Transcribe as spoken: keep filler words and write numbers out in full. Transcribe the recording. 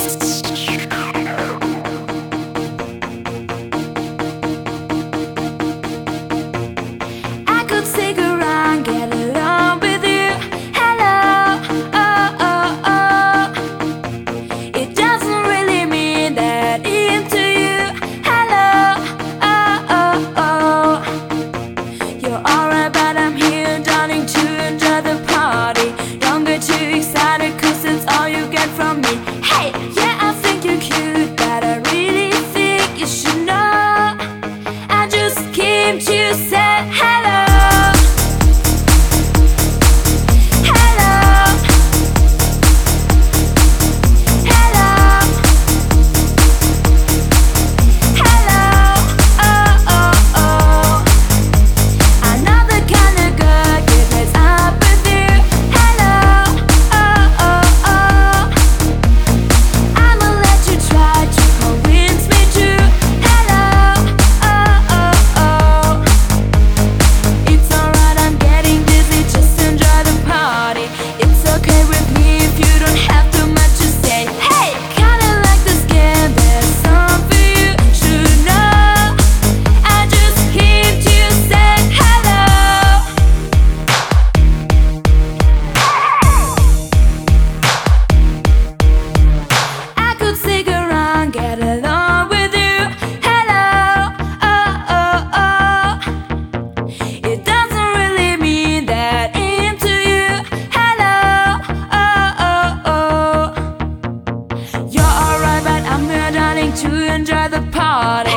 I could stick around, get along with you. Hello, oh, oh, oh. It doesn't really mean that into you. Hello, oh, oh, oh. You're alright, but I'm here, darling, to enjoy the party. Don't get too excited, cause it's all you get from me. Hey, yeah, I think you're cute, but I really think you should know I just came to say hello. Hello. Hello. Hello. Oh, oh, oh. I'm not the kind of girl you mess up with you. Hello. Oh, oh, oh. I'ma let you try to convince me to. Hello. Oh, oh, oh. It's alright, I'm getting dizzy, just enjoy the party. It's okay with me if you don't have too much to say. Hey, kinda like this game, there's some for you should know. I just came to say hello. I could stick around, get along with you. Hello, oh, oh, oh. It doesn't really mean that into you. Hello, oh, oh, oh. You're alright, but I'm here, darling, to enjoy the party.